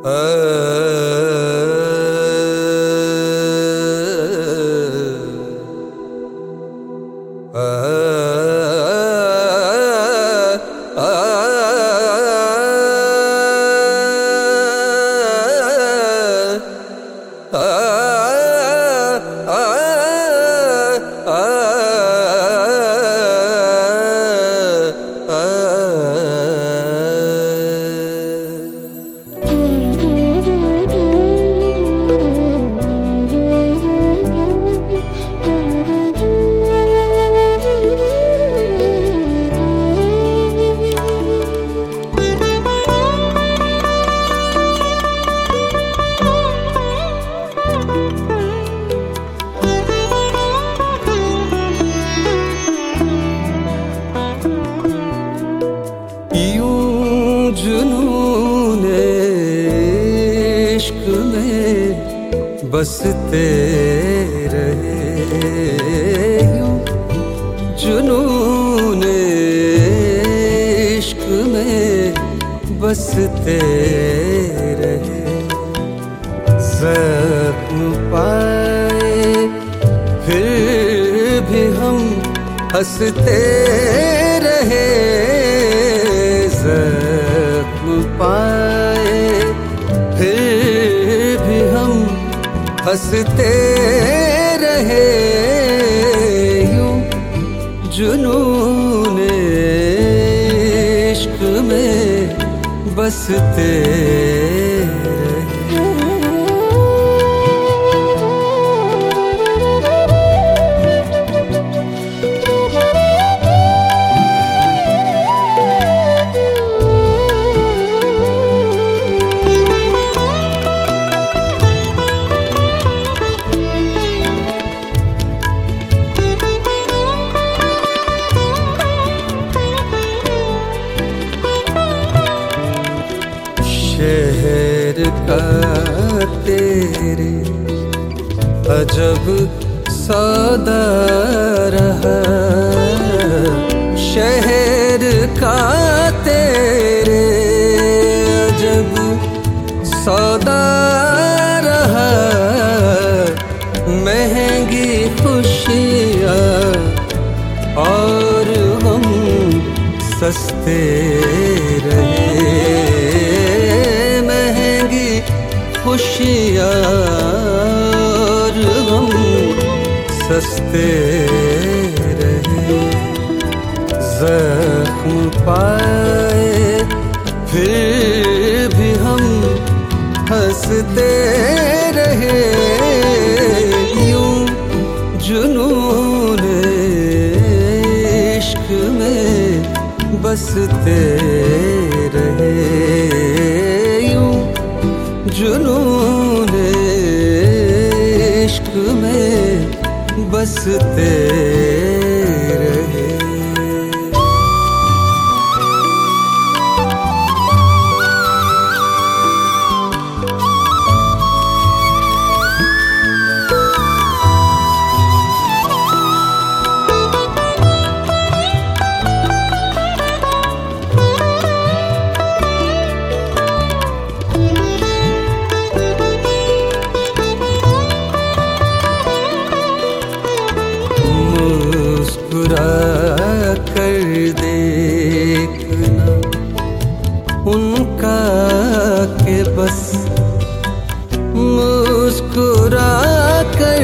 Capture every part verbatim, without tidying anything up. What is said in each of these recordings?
जुनूने इश्क में बसते रहे, यूं जुनूने इश्क में बसते रहे। ज़ख्म पाए फिर भी हम हंसते रहे, ज़ख्म पाए फिर भी हम हंसते रहे। यूं जुनूने इश्क में बसते रहे। शहर का तेरे अजब सौदा रहा, शहर का तेरे अजब सौदा रहा। महंगी खुशियाँ और हम सस्ते रहे, खुशियाँ और हम सस्ते रहे। ज़ख्म पाए फिर भी हम हंसते रहे। यूं जुनूने इश्क में बसते रहे, यूं जुनूने इश्क में बसते रहे। मुस्कुरा कर देखना उनका के बस, मुस्कुरा कर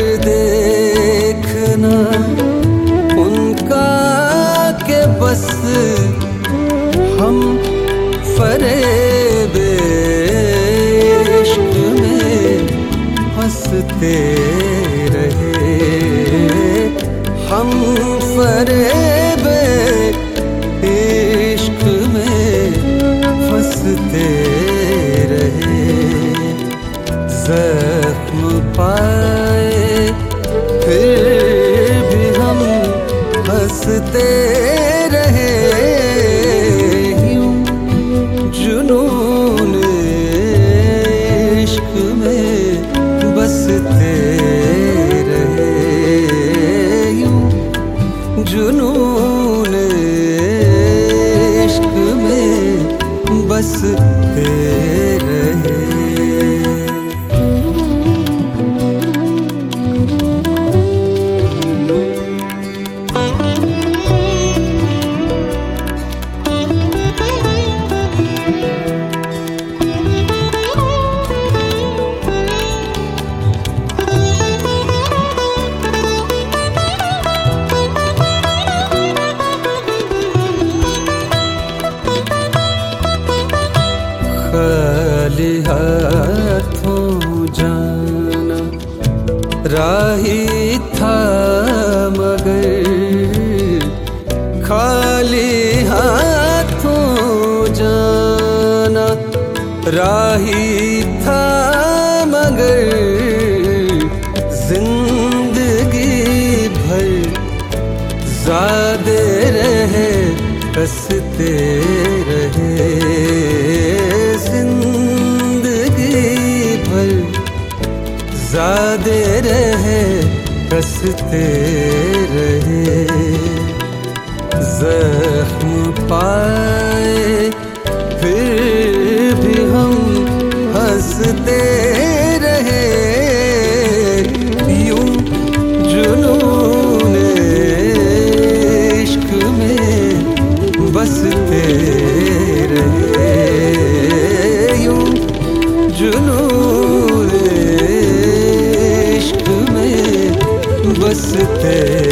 देखना उनका के बस। हम फरेबे इश्क में हंसते रहे, हम फरेबे इश्क में फंसते रहे। ज़ख्म पाए फिर भी हम हंसते रहे। यूं जुनूने इश्क में बसते रहे, जुनूने इश्क में बसते रहे। खाली हाथों जाना राही था मगर, खाली हाथों जाना राही था मगर, जिंदगी भर ज़ादे रहे हंसते रहे, जिंदगी भर ज़ादे रहे हंसते रहे। ज़ख्म पाए फिर भी हम हंसते रहे, यूं जुनून इश्क में बसते रहे, यूं जुनून इश्क में बसते